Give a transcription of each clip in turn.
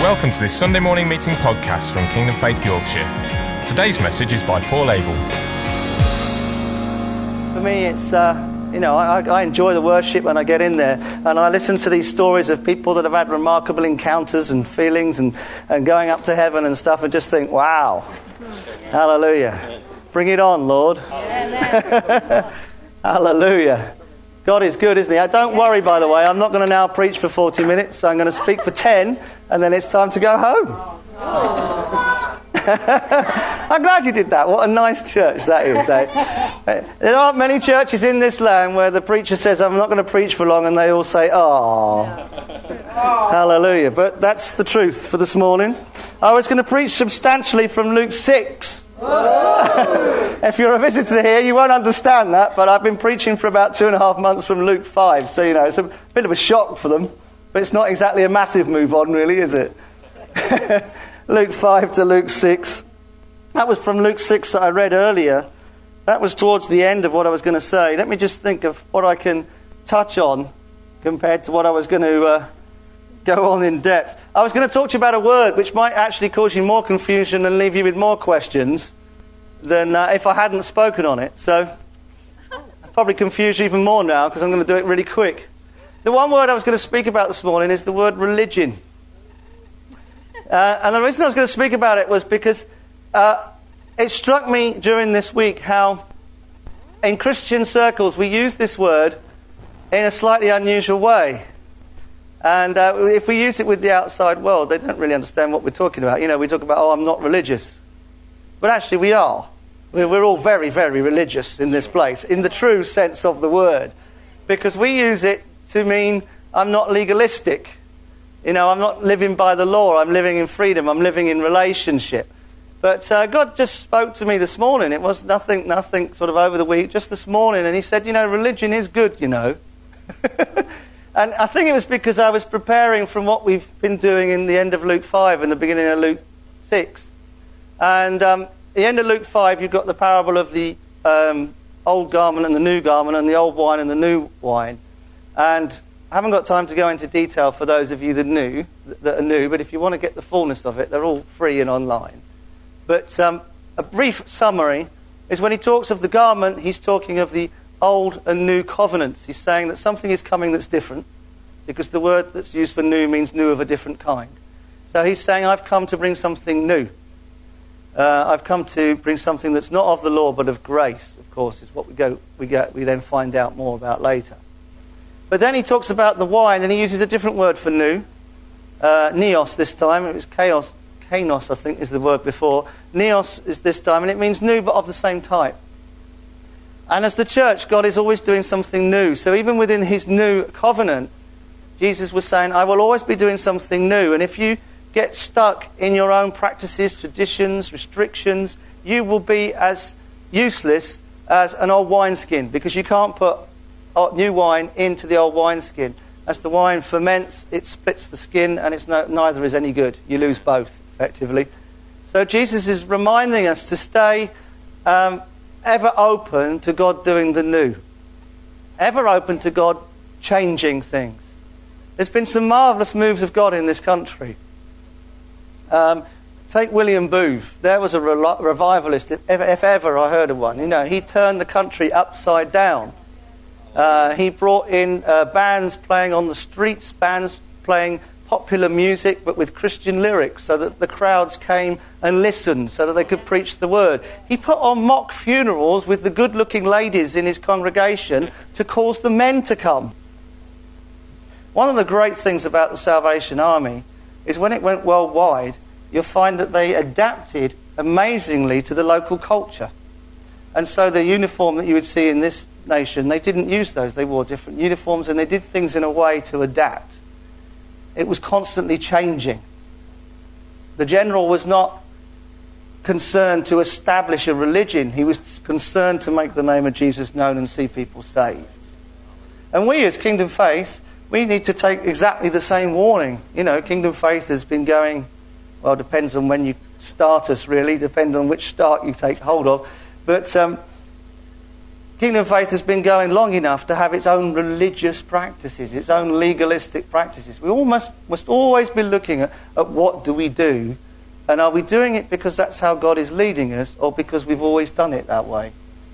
Welcome to this Sunday morning meeting podcast from Kingdom Faith Yorkshire. Today's message is by Paul Abel. For me, it's, I enjoy the worship when I get in there, and I listen to these stories of people that have had remarkable encounters and feelings and going up to heaven and stuff, and just think, wow, hallelujah. Bring it on, Lord. Hallelujah. God is good, isn't he? Don't worry, by the way, I'm not going to now preach for 40 minutes. I'm going to speak for 10, and then it's time to go home. I'm glad you did that. What a nice church that is. There aren't many churches in this land where the preacher says, I'm not going to preach for long, and they all say, oh. Hallelujah. But that's the truth for this morning. I was going to preach substantially from Luke 6. If you're a visitor here, you won't understand that, but I've been preaching for about 2.5 months from Luke 5, so it's a bit of a shock for them, but it's not exactly a massive move on, really, is it? Luke 5 to Luke 6. That was from Luke 6 that I read earlier. That was towards the end of what I was going to say. Let me just think of what I can touch on compared to what I was going to go on in depth. I was going to talk to you about a word which might actually cause you more confusion and leave you with more questions than if I hadn't spoken on it. So I'll probably confuse you even more now because I'm going to do it really quick. The one word I was going to speak about this morning is the word religion. And the reason I was going to speak about it was because it struck me during this week how in Christian circles we use this word in a slightly unusual way. And if we use it with the outside world, they don't really understand what we're talking about. We talk about, I'm not religious. But actually we are. We're all very, very religious in this place, in the true sense of the word. Because we use it to mean I'm not legalistic. I'm not living by the law. I'm living in freedom. I'm living in relationship. But God just spoke to me this morning. It was nothing sort of over the week, just this morning. And he said, religion is good, And I think it was because I was preparing from what we've been doing in the end of Luke 5 and the beginning of Luke 6. And the end of Luke 5, you've got the parable of the old garment and the new garment and the old wine and the new wine. And I haven't got time to go into detail for those of you that are new, but if you want to get the fullness of it, they're all free and online. But a brief summary is when he talks of the garment, he's talking of the old and new covenants. He's saying that something is coming that's different, because the word that's used for new means new of a different kind. So he's saying, I've come to bring something new. I've come to bring something that's not of the law but of grace, of course, is what we then find out more about later. But then he talks about the wine, and he uses a different word for new. Neos this time. It was chaos. Kainos, I think, is the word before. Neos is this time, and it means new but of the same type. And as the church, God is always doing something new. So even within his new covenant, Jesus was saying, I will always be doing something new. And if you get stuck in your own practices, traditions, restrictions, you will be as useless as an old wineskin, because you can't put new wine into the old wineskin. As the wine ferments, it splits the skin, and neither is any good. You lose both, effectively. So Jesus is reminding us to stay ever open to God doing the new. Ever open to God changing things. There's been some marvellous moves of God in this country. Take William Booth. There was a revivalist, if ever I heard of one. He turned the country upside down. He brought in bands playing on the streets, bands playing popular music but with Christian lyrics, so that the crowds came and listened, so that they could preach the word. He put on mock funerals with the good-looking ladies in his congregation to cause the men to come. One of the great things about the Salvation Army is when it went worldwide, you'll find that they adapted amazingly to the local culture. And so the uniform that you would see in this nation, they didn't use those. They wore different uniforms, and they did things in a way to adapt. It was constantly changing. The general was not concerned to establish a religion. He was concerned to make the name of Jesus known and see people saved. And we as Kingdom Faith, we need to take exactly the same warning. Kingdom Faith has been going, well, depends on when you start us, really, depends on which start you take hold of. But Kingdom Faith has been going long enough to have its own religious practices, its own legalistic practices. We all must always be looking at what do we do, and are we doing it because that's how God is leading us, or because we've always done it that way?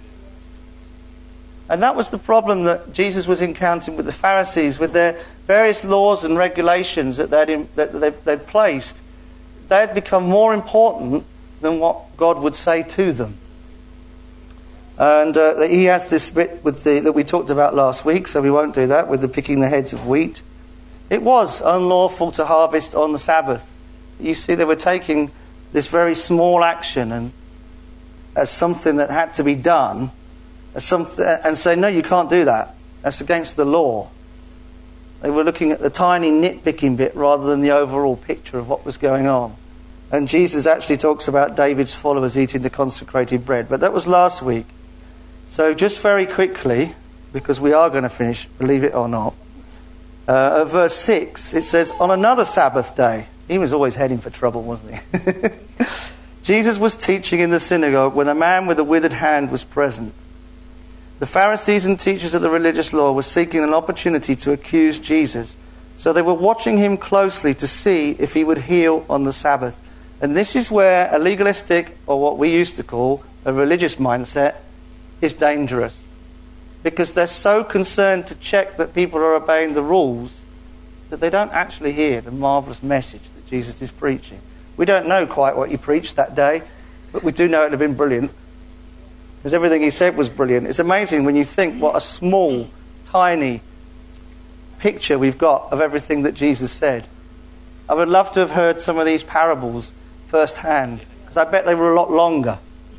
And that was the problem that Jesus was encountering with the Pharisees, with their various laws and regulations that they'd placed. They had become more important than what God would say to them. And he has this bit that we talked about last week, so we won't do that, with the picking the heads of wheat. It was unlawful to harvest on the Sabbath. You see, they were taking this very small action and as something that had to be done, and saying, no, you can't do that. That's against the law. They were looking at the tiny nitpicking bit rather than the overall picture of what was going on. And Jesus actually talks about David's followers eating the consecrated bread. But that was last week. So just very quickly, because we are going to finish, believe it or not, at verse 6, it says, on another Sabbath day, he was always heading for trouble, wasn't he? Jesus was teaching in the synagogue when a man with a withered hand was present. The Pharisees and teachers of the religious law were seeking an opportunity to accuse Jesus. So they were watching him closely to see if he would heal on the Sabbath. And this is where a legalistic, or what we used to call a religious mindset, is dangerous. Because they're so concerned to check that people are obeying the rules that they don't actually hear the marvellous message that Jesus is preaching. We don't know quite what he preached that day, but we do know it would have been brilliant. Because everything he said was brilliant. It's amazing when you think what a small, tiny picture we've got of everything that Jesus said. I would love to have heard some of these parables firsthand, because I bet they were a lot longer.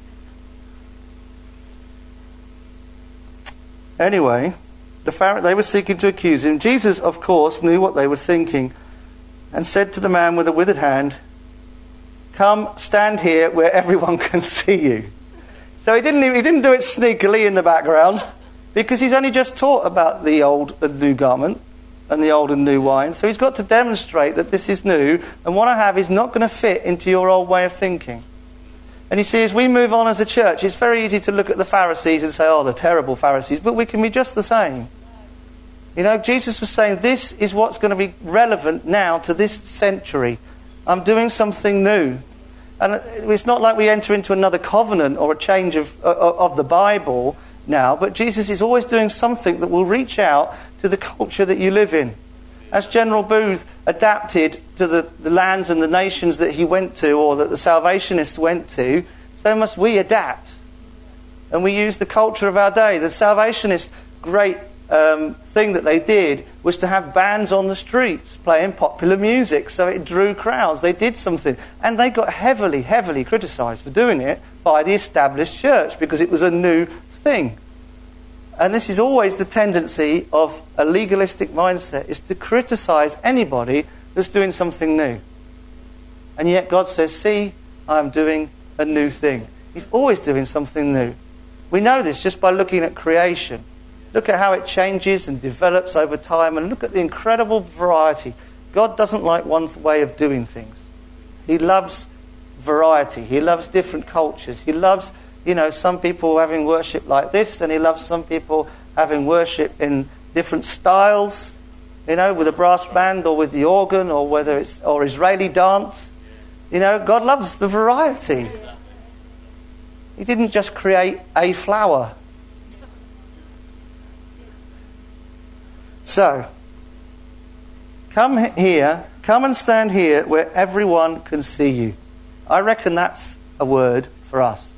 Anyway, they were seeking to accuse him. Jesus, of course, knew what they were thinking and said to the man with the withered hand, come, stand here where everyone can see you. So he didn't do it sneakily in the background, because he's only just taught about the old and new garment and the old and new wine. So he's got to demonstrate that this is new, and what I have is not going to fit into your old way of thinking. And you see, as we move on as a church, it's very easy to look at the Pharisees and say, oh, the terrible Pharisees, but we can be just the same. You know, Jesus was saying, this is what's going to be relevant now to this century. I'm doing something new. And it's not like we enter into another covenant or a change of the Bible now, but Jesus is always doing something that will reach out to the culture that you live in. As General Booth adapted to the lands and the nations that he went to, or that the Salvationists went to, so must we adapt. And we use the culture of our day. The Salvationist great thing that they did was to have bands on the streets playing popular music, so it drew crowds. They did something, and they got heavily criticised for doing it by the established church, because it was a new thing. And this is always the tendency of a legalistic mindset, is to criticise anybody that's doing something new. And yet God says, see, I'm doing a new thing. He's always doing something new. We know this just by looking at creation. Look at how it changes and develops over time, and look at the incredible variety. God doesn't like one way of doing things. He loves variety. He loves different cultures. He loves, some people having worship like this, and he loves some people having worship in different styles, with a brass band or with the organ, or whether it's or Israeli dance. God loves the variety. He didn't just create a flower. So, come and stand here where everyone can see you. I reckon that's a word for us.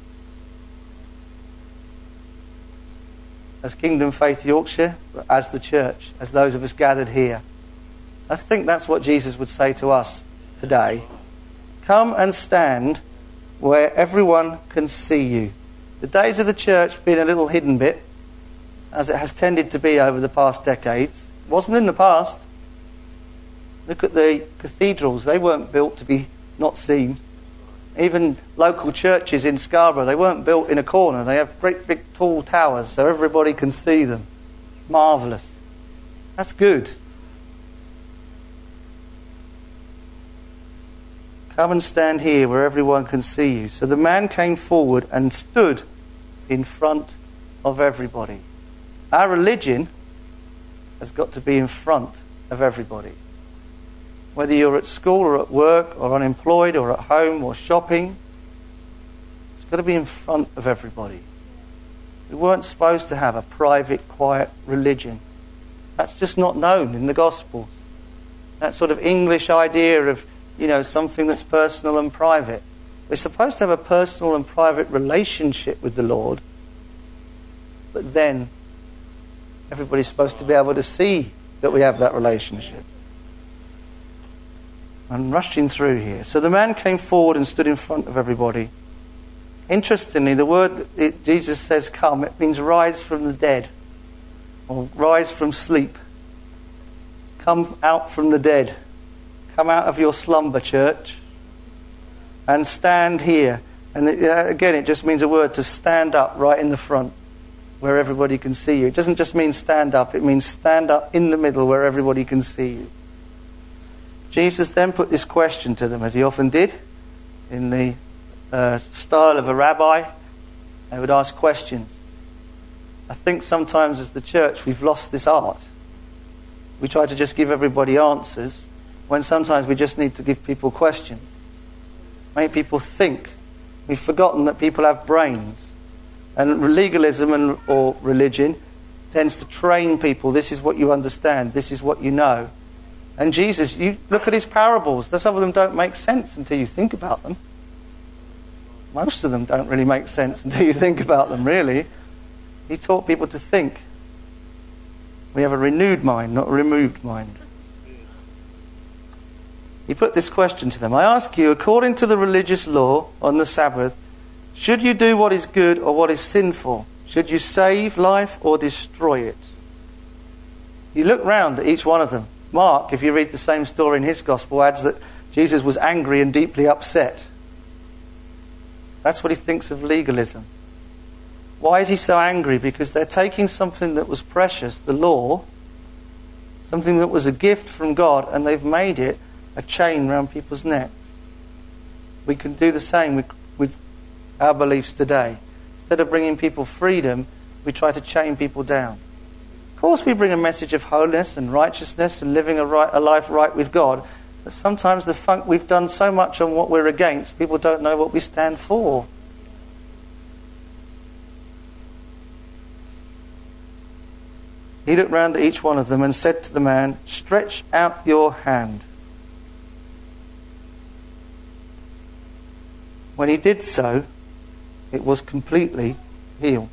As Kingdom Faith Yorkshire, as the church, as those of us gathered here. I think that's what Jesus would say to us today. Come and stand where everyone can see you. The days of the church have been a little hidden bit, as it has tended to be over the past decades. It wasn't in the past. Look at the cathedrals. They weren't built to be not seen. Even local churches in Scarborough, they weren't built in a corner. They have great big tall towers so everybody can see them. Marvellous. That's good. Come and stand here where everyone can see you. So the man came forward and stood in front of everybody. Our religion has got to be in front of everybody. Whether you're at school or at work or unemployed or at home or shopping, it's got to be in front of everybody. We weren't supposed to have a private, quiet religion. That's just not known in the Gospels. That sort of English idea of, something that's personal and private. We're supposed to have a personal and private relationship with the Lord, but then everybody's supposed to be able to see that we have that relationship. I'm rushing through here. So the man came forward and stood in front of everybody. Interestingly, the word that Jesus says come, it means rise from the dead or rise from sleep. Come out from the dead. Come out of your slumber, church, and stand here. And again, it just means a word to stand up right in the front where everybody can see you. It doesn't just mean stand up, it means stand up in the middle where everybody can see you. Jesus then put this question to them, as he often did, in the style of a rabbi. They would ask questions. I think sometimes as the church we've lost this art. We try to just give everybody answers, when sometimes we just need to give people questions. Make people think. We've forgotten that people have brains. And legalism or religion tends to train people. This is what you understand. This is what you know. And Jesus, you look at his parables. Some of them don't make sense until you think about them. Most of them don't really make sense until you think about them, really. He taught people to think. We have a renewed mind, not a removed mind. He put this question to them. I ask you, according to the religious law on the Sabbath, should you do what is good or what is sinful? Should you save life or destroy it? You look round at each one of them. Mark, if you read the same story in his gospel, adds that Jesus was angry and deeply upset. That's what he thinks of legalism. Why is he so angry? Because they're taking something that was precious, the law, something that was a gift from God, and they've made it a chain around people's necks. We can do the same with our beliefs today. Instead of bringing people freedom, we try to chain people down. Of course we bring a message of holiness and righteousness and living a life right with God, but sometimes we've done so much on what we're against, people don't know what we stand for. He looked round at each one of them and said to the man, stretch out your hand. When he did so, it was completely healed.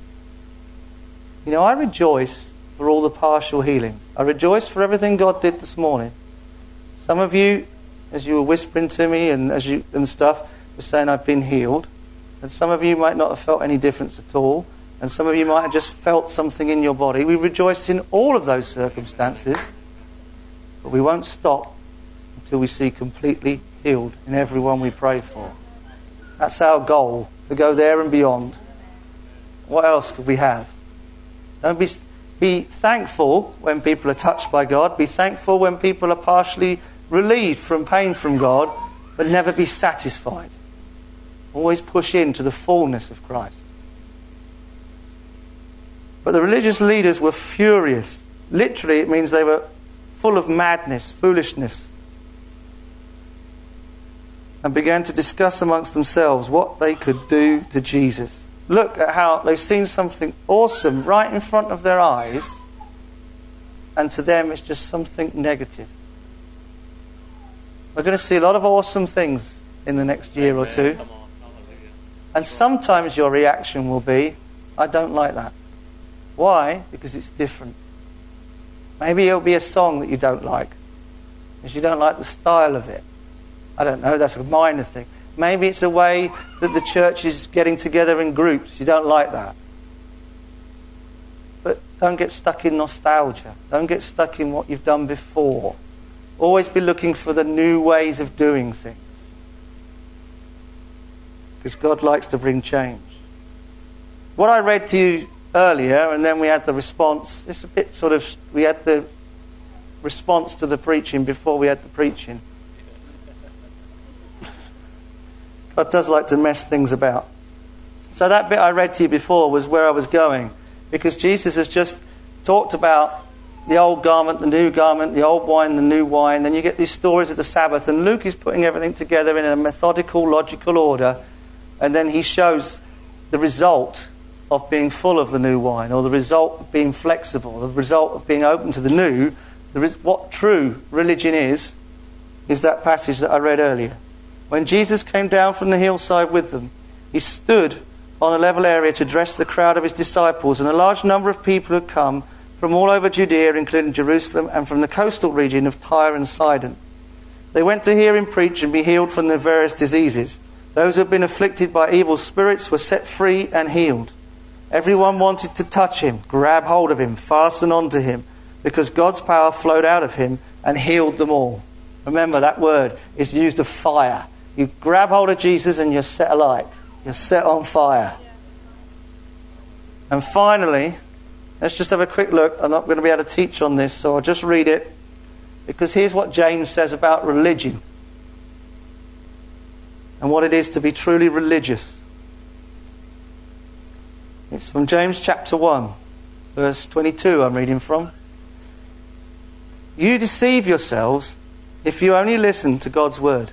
I rejoice for all the partial healings. I rejoice for everything God did this morning. Some of you, as you were whispering to me and stuff, were saying I've been healed. And some of you might not have felt any difference at all. And some of you might have just felt something in your body. We rejoice in all of those circumstances. But we won't stop until we see completely healed in everyone we pray for. That's our goal, to go there and beyond. What else could we have? Don't be thankful when people are touched by God. Be thankful when people are partially relieved from pain from God, but never be satisfied. Always push into the fullness of Christ. But the religious leaders were furious. Literally, it means they were full of madness, foolishness, and began to discuss amongst themselves what they could do to Jesus. Look at how they've seen something awesome right in front of their eyes, and to them it's just something negative. We're going to see a lot of awesome things in the next year or two. And sometimes your reaction will be, I don't like that. Why? Because it's different. Maybe it'll be a song that you don't like, because you don't like the style of it. I don't know, that's a minor thing. Maybe it's a way that the church is getting together in groups. You don't like that. But don't get stuck in nostalgia. Don't get stuck in what you've done before. Always be looking for the new ways of doing things. Because God likes to bring change. What I read to you earlier, and then we had the response. It's a bit sort of, we had the response to the preaching before we had the preaching. God does like to mess things about. So that bit I read to you before was where I was going, because Jesus has just talked about the old garment, the new garment, the old wine, the new wine. Then you get these stories of the Sabbath, and Luke is putting everything together in a methodical, logical order, and then he shows the result of being full of the new wine, or the result of being flexible, the result of being open to the new. What true religion is that passage that I read earlier. When Jesus came down from the hillside with them, he stood on a level area to address the crowd of his disciples, and a large number of people had come from all over Judea, including Jerusalem, and from the coastal region of Tyre and Sidon. They went to hear him preach and be healed from their various diseases. Those who had been afflicted by evil spirits were set free and healed. Everyone wanted to touch him, grab hold of him, fasten onto him, because God's power flowed out of him and healed them all. Remember, that word is used of fire. You grab hold of Jesus and you're set alight. You're set on fire. And finally, let's just have a quick look. I'm not going to be able to teach on this, so I'll just read it. Because here's what James says about religion and what it is to be truly religious. It's from James chapter 1, verse 22 I'm reading from. You deceive yourselves if you only listen to God's word.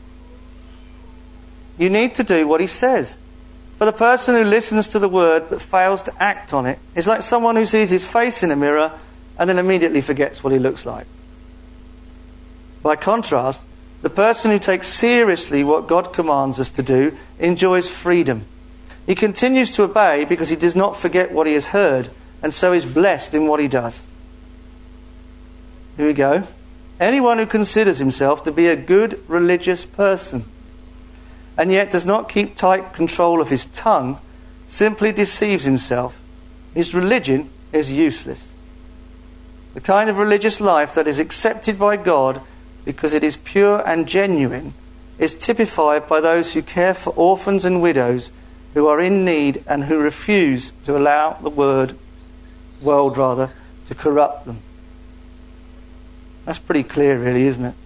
You need to do what he says. For the person who listens to the word but fails to act on it is like someone who sees his face in a mirror and then immediately forgets what he looks like. By contrast, the person who takes seriously what God commands us to do enjoys freedom. He continues to obey because he does not forget what he has heard, and so is blessed in what he does. Here we go. Anyone who considers himself to be a good religious person and yet does not keep tight control of his tongue simply deceives himself. His religion is useless. The kind of religious life that is accepted by God because it is pure and genuine is typified by those who care for orphans and widows who are in need and who refuse to allow the world to corrupt them. That's pretty clear, really, isn't it?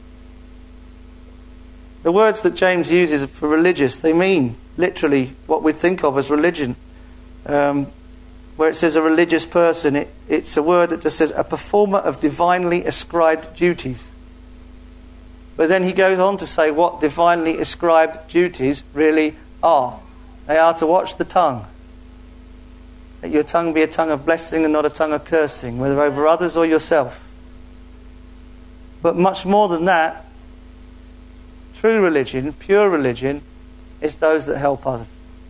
The words that James uses for religious, they mean literally what we think of as religion. Where it says a religious person, it's a word that just says a performer of divinely ascribed duties. But then he goes on to say what divinely ascribed duties really are. They are to watch the tongue. Let your tongue be a tongue of blessing and not a tongue of cursing, whether over others or yourself. But much more than that, true religion, pure religion, is those that help others.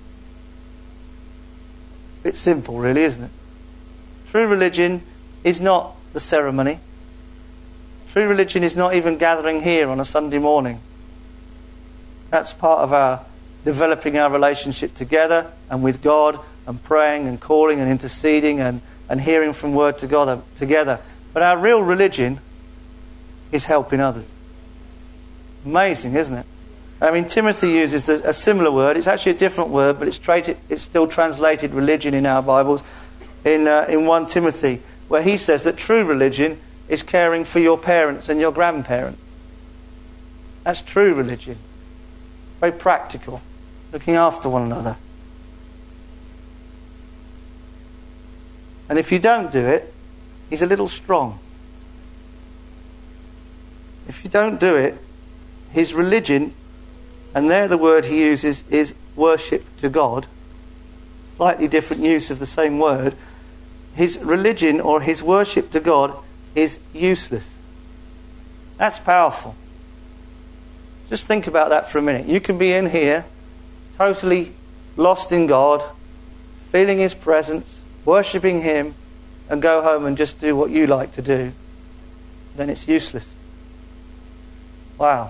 It's a bit simple, really, isn't it? True religion is not the ceremony. True religion is not even gathering here on a Sunday morning. That's part of our developing our relationship together and with God, and praying and calling and interceding and hearing from word to God together. But our real religion is helping others. Amazing, isn't it? I mean, Timothy uses a similar word. It's actually a different word, but it's still translated religion in our Bibles in 1 Timothy, where he says that true religion is caring for your parents and your grandparents. That's true religion. Very practical. Looking after one another. And if you don't do it, he's a little strong. If you don't do it, his religion, and there the word he uses is worship to God, slightly different use of the same word. His religion or his worship to God is useless. That's powerful. Just think about that for a minute. You can be in here, totally lost in God, feeling his presence, worshipping him, and go home and just do what you like to do. Then it's useless. Wow.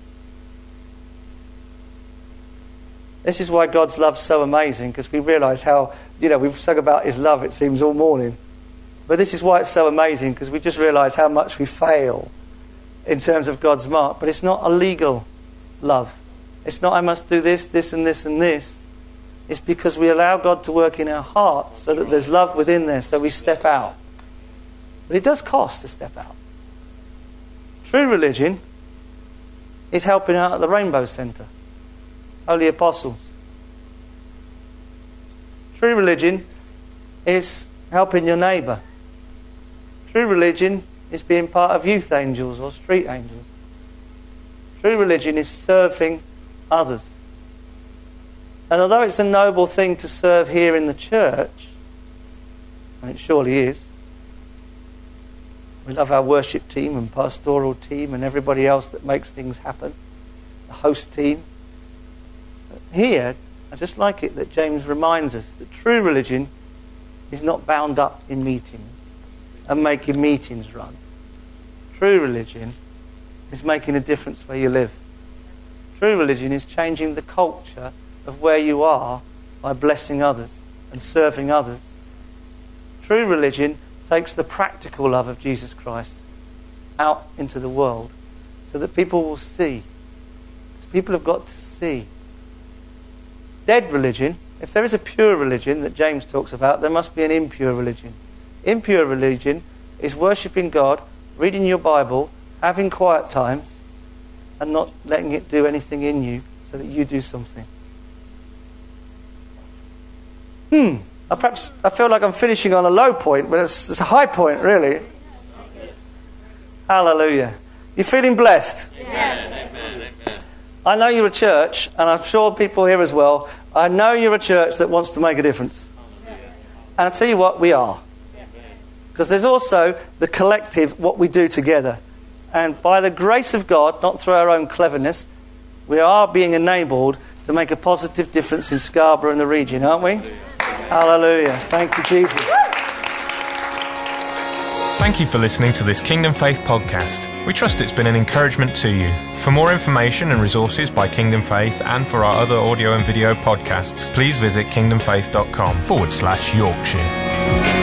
This is why God's love's so amazing, because we realise how, we've sung about his love, it seems, all morning. But this is why it's so amazing, because we just realise how much we fail in terms of God's mark. But it's not a legal love. It's not I must do this, this and this and this. It's because we allow God to work in our hearts so that there's love within there, so we step out. But it does cost to step out. True religion is helping out at the Rainbow Centre. Holy Apostles. True religion is helping your neighbour. True religion is being part of youth angels or street angels. True religion is serving others. And although it's a noble thing to serve here in the church, and it surely is, we love our worship team and pastoral team and everybody else that makes things happen, the host team. But here, I just like it that James reminds us that true religion is not bound up in meetings and making meetings run. True religion is making a difference where you live. True religion is changing the culture of where you are by blessing others and serving others. True religion takes the practical love of Jesus Christ out into the world so that people will see. Because people have got to see. Dead religion, if there is a pure religion that James talks about, there must be an impure religion. Impure religion is worshipping God, reading your Bible, having quiet times, and not letting it do anything in you so that you do something. I feel like I'm finishing on a low point, but it's a high point, really. Hallelujah. You feeling blessed? Yes. Amen. I know you're a church, and I'm sure people here as well. I know you're a church that wants to make a difference. And I tell you what, we are. Because there's also the collective, what we do together. And by the grace of God, not through our own cleverness, we are being enabled to make a positive difference in Scarborough and the region, aren't we? Hallelujah. Thank you, Jesus. Thank you for listening to this Kingdom Faith podcast. We trust it's been an encouragement to you. For more information and resources by Kingdom Faith and for our other audio and video podcasts, please visit kingdomfaith.com/Yorkshire.